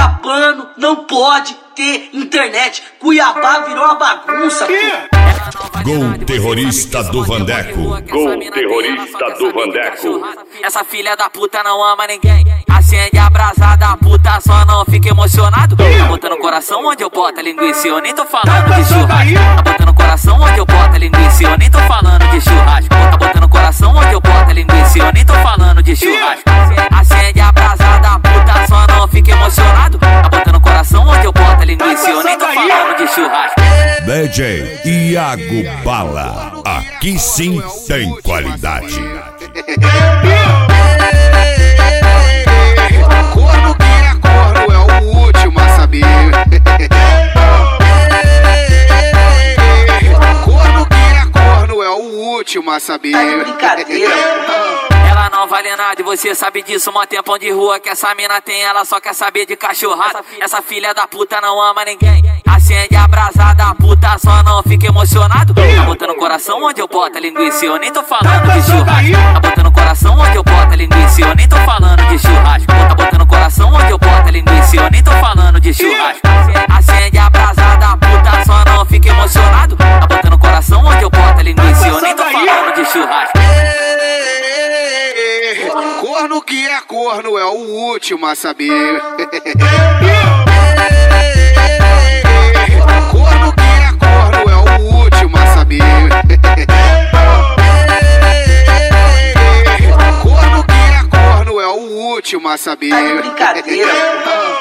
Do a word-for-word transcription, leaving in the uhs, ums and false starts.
Cuiabano não pode ter internet. Cuiabá virou uma bagunça, pô. Gol terrorista do Vandeco. Gol terrorista do Vandeco. Essa filha da puta não ama ninguém. Acende a brasa da puta, só não fica emocionado. Tá botando coração onde eu boto a linguiça, eu nem tô falando de churrasco. Tá botando coração onde eu boto a linguiça, eu nem tô falando de churrasco. Tá botando coração onde eu boto a linguiça, eu nem tô falando de churrasco. Acende a brasa da puta, só não fica emocionado. Tá botando coração onde eu boto a linguiça, eu nem tô falando de churrasco. D J Iago Bala, aqui sim tem qualidade. Corno que é corno é o último a saber. Corno que é corno é o último a saber. Tá de brincadeira, pô. Ela não vale nada e você sabe disso. Mó tempão de rua que essa mina tem, ela só quer saber de cachorrada. Essa filha da puta não ama ninguém. Acende a brasa da puta, só não fica emocionado. Tá botando coração onde eu boto a linguiça, eu nem tô falando de churrasco. Tá botando coração onde eu boto a linguiça, eu nem tô falando de churrasco. Tá botando coração onde eu boto a linguiça, eu nem tô falando de churrasco. Acende a brasa da puta, só não fica emocionado. Tá botando coração onde eu boto a linguiça, eu nem tô falando de churrasco. Corno que é corno é o último a saber. Corno que é corno é o último a saber. Corno que é corno é o último a saber. Tá de brincadeira, pô.